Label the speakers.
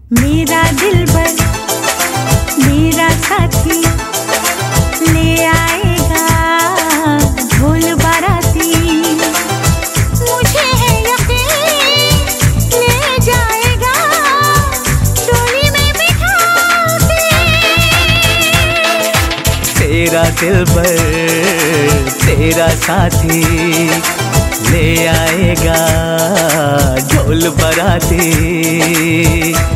Speaker 1: मेरा दिलबर मेरा साथी ले आएगा ढोल बाराती। मुझे है यकीन ले जाएगा डोली में बिठा के।
Speaker 2: तेरा दिलबर तेरा साथी ले आएगा ढोल बाराती।